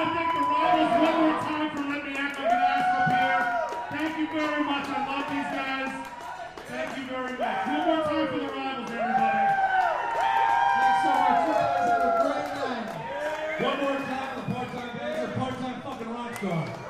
thank the Rivals one more time for letting me act like an ass up here. Thank you very much. I love these guys. Thank you very much. One more time for the Rivals, everybody. Thanks so much. You guys have a great night. One more time for the part-time dancer, part-time fucking rock star.